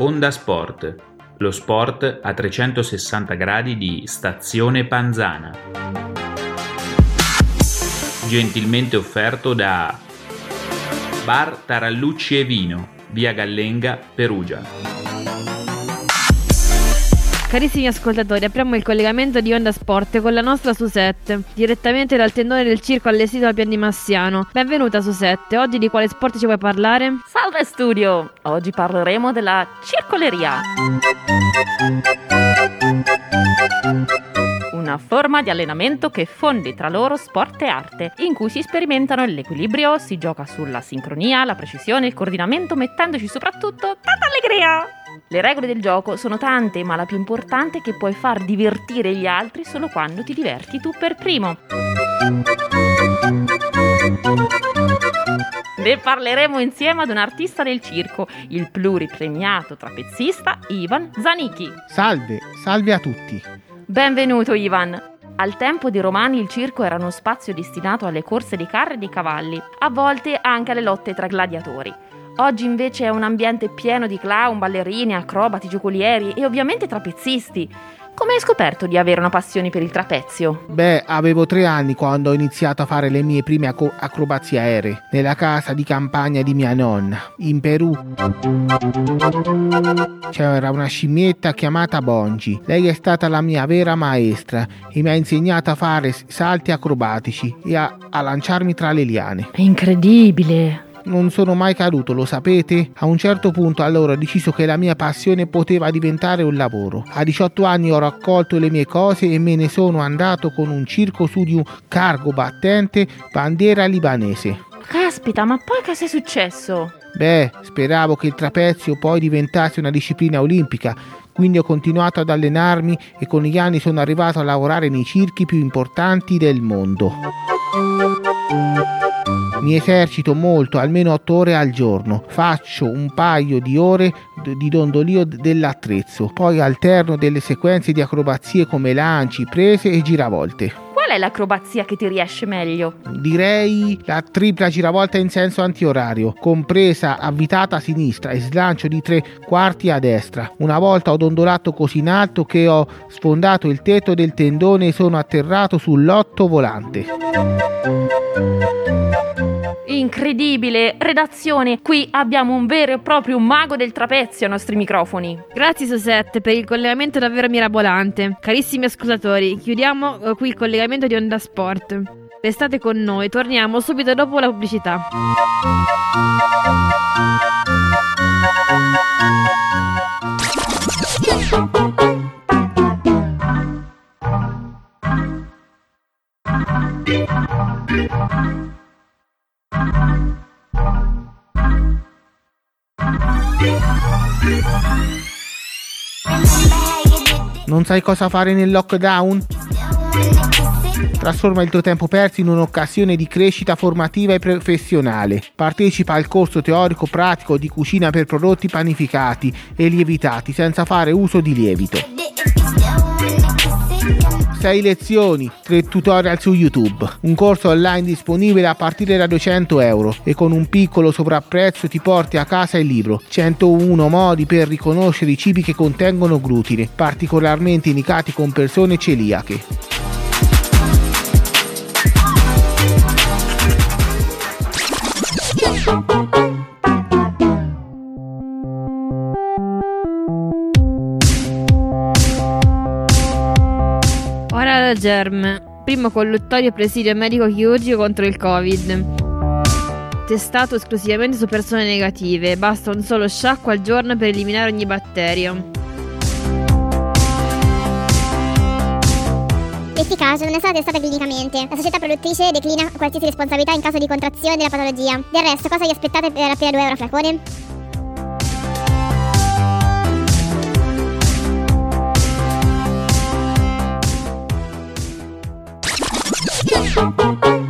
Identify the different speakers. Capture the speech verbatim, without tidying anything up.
Speaker 1: Onda Sport, lo sport a trecentosessanta gradi di Stazione Panzana. Gentilmente offerto da Bar Tarallucci e Vino, via Gallenga, Perugia.
Speaker 2: Carissimi ascoltatori, apriamo il collegamento di Onda Sport con la nostra Susette, direttamente dal tendone del circo allestito da Pian di Massiano. Benvenuta Susette, oggi di quale sport ci vuoi parlare?
Speaker 3: Salve studio, oggi parleremo della circoleria. Una forma di allenamento che fonde tra loro sport e arte, in cui si sperimentano l'equilibrio, si gioca sulla sincronia, la precisione e il coordinamento, mettendoci soprattutto tanta allegria. Le regole del gioco sono tante, ma la più importante è che puoi far divertire gli altri solo quando ti diverti tu per primo. Ne parleremo insieme ad un artista del circo, il pluripremiato trapezzista Ivan Zanicchi.
Speaker 4: Salve, salve a tutti.
Speaker 3: Benvenuto Ivan. Al tempo dei Romani il circo era uno spazio destinato alle corse di carri e di cavalli, a volte anche alle lotte tra gladiatori. Oggi invece è un ambiente pieno di clown, ballerini, acrobati, giocolieri e ovviamente trapezzisti. Come hai scoperto di avere una passione per il trapezio?
Speaker 4: Beh, avevo tre anni quando ho iniziato a fare le mie prime ac- acrobazie aeree nella casa di campagna di mia nonna, in Perù. C'era una scimmietta chiamata Bongi. Lei è stata la mia vera maestra e mi ha insegnato a fare salti acrobatici e a, a lanciarmi tra le liane.
Speaker 3: È incredibile!
Speaker 4: Non sono mai caduto, lo sapete? A un certo punto allora ho deciso che la mia passione poteva diventare un lavoro. A diciotto anni ho raccolto le mie cose e me ne sono andato con un circo su di un cargo battente bandiera libanese.
Speaker 3: Caspita, ma poi cosa è successo?
Speaker 4: Beh, speravo che il trapezio poi diventasse una disciplina olimpica, quindi ho continuato ad allenarmi e con gli anni sono arrivato a lavorare nei circhi più importanti del mondo. Mi esercito molto, almeno otto ore al giorno. Faccio un paio di ore di dondolio dell'attrezzo. Poi alterno delle sequenze di acrobazie come lanci, prese e giravolte.
Speaker 3: Qual è l'acrobazia che ti riesce meglio?
Speaker 4: Direi la tripla giravolta in senso antiorario, compresa avvitata a sinistra e slancio di tre quarti a destra. Una volta ho dondolato così in alto che ho sfondato il tetto del tendone e sono atterrato sull'otto volante.
Speaker 3: Incredibile! Redazione, qui abbiamo un vero e proprio mago del trapezio ai nostri microfoni.
Speaker 2: Grazie Susette per il collegamento davvero mirabolante. Carissimi ascoltatori, chiudiamo eh, qui il collegamento di Onda Sport. Restate con noi, torniamo subito dopo la pubblicità.
Speaker 4: Non sai cosa fare nel lockdown? Trasforma il tuo tempo perso in un'occasione di crescita formativa e professionale. Partecipa al corso teorico pratico di cucina per prodotti panificati e lievitati senza fare uso di lievito. sei lezioni, tre tutorial su YouTube, un corso online disponibile a partire da duecento euro e con un piccolo sovrapprezzo ti porti a casa il libro centouno modi per riconoscere i cibi che contengono glutine, particolarmente indicati con persone celiache.
Speaker 2: Ora la Germ, primo colluttorio presidio medico chirurgico contro il Covid. Testato esclusivamente su persone negative, basta un solo sciacquo al giorno per eliminare ogni batterio.
Speaker 5: Efficace, non è stata testata clinicamente. La società produttrice declina qualsiasi responsabilità in caso di contrazione della patologia. Del resto, cosa vi aspettate per appena due euro a flacone?
Speaker 6: Bye.